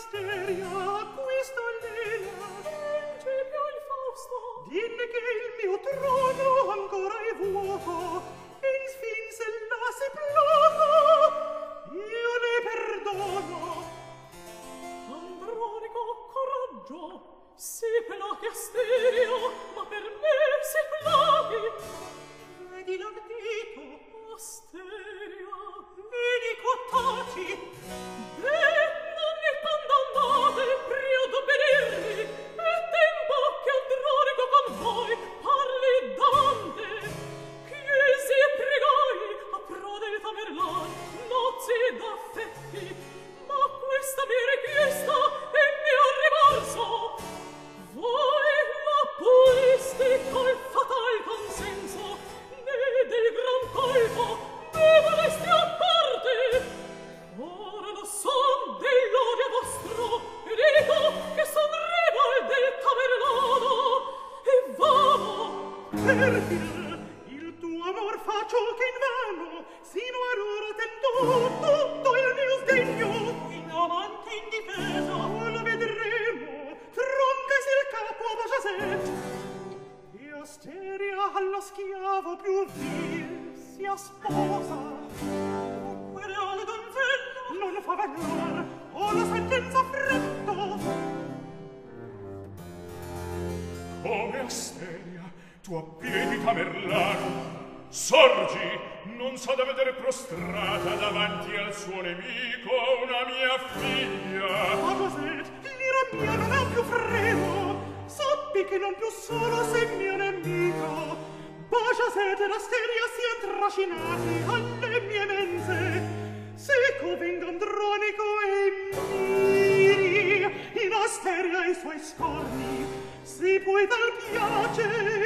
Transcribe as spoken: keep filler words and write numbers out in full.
Asteria acquisto l'Ela. Principio il Fausto. Dimmi che il mio trono ancora è vuoto e in fin se la si placa io ne perdono. Andronico, coraggio, si plachi Asteria, ma per me si plachi. Vedi l'ardito, Asteria, vedi quattati, beh, non mi condannate, prio d'obbedervi, è tempo che Andronico con voi parli davanti. Chiesi e pregai a pro del Tamerlan, nozze d'affetti, ma questa mia richiesta è mio rimorso. Voi la pulisti col fatal consenso, né del gran colpo ne volesti a parte. Ora lo son dell'odio vostro, e dico che son rival del Tamerlano, e vamo. perfida, il tuo amor fa ciò che invano, sino ad ora tentò tutto il mio sdegno. In avanti in difesa, lo vedremo, troncasi il capo a Bajazet. E Asteria allo schiavo più vil sia sposa. Dunque reale donzella non fa valor, o la sentenza fretto. Come Asteria, tu a piedi Tamerlano, sorgi, non so da vedere prostrata davanti al suo nemico una mia figlia. Ma cos'è? L'ira mia non ha più freno. Sappi che non più solo sei mio nemico. Bajazet ed Asteria sian trascinati alle mie menze. Seco venga Andronico e miri in Asteria i suoi scorni. Si puoi dal piace